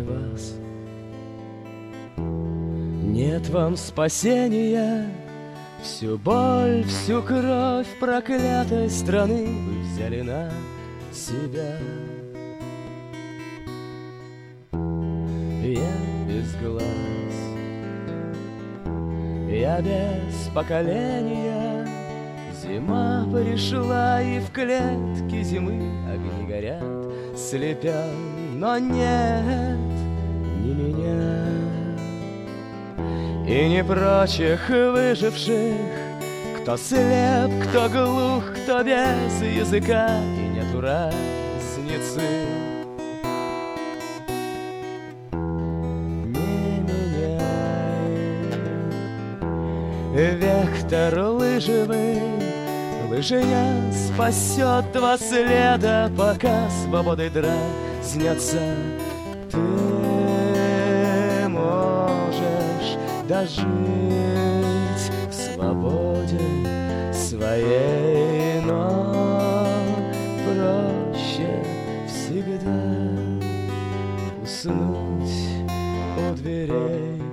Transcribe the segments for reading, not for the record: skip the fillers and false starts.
кроме вас. Нет вам спасения, всю боль, всю кровь проклятой страны вы взяли на себя. Я без глаз, я без поколения. Зима пришла, и в клетке зимы огни горят, слепя, но нет, не меня и не прочих выживших, кто слеп, кто глух, кто без языка, и нету разницы. Не меняй вектор лыжи вы, лыжня спасет два следа, пока свободой дразнятся. Ты можешь дожить в свободе своей, но проще всегда уснуть у дверей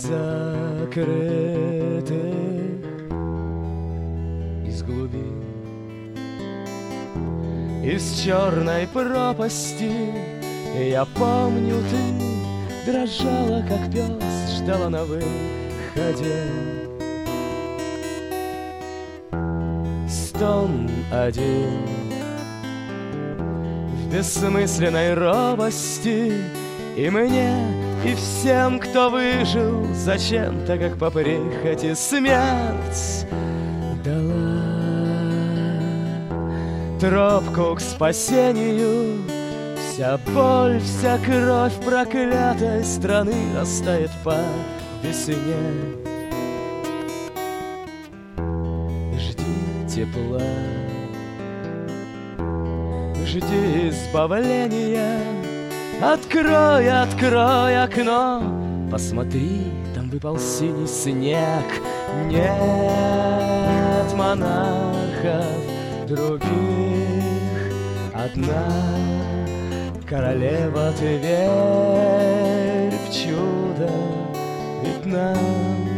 закрытых. Из глубин, из черной пропасти, я помню, ты дрожала, как пес, ждала на выходе. Стон один в бессмысленной робости, и мне, и всем, кто выжил, зачем-то, как по прихоти, смерть дала тропку к спасению. Вся боль, вся кровь проклятой страны растает по весне. Жди тепла, жди избавления. Открой, открой окно, посмотри, там выпал синий снег. Нет монархов других, одна королева. Ты верь в чудо, ведь нам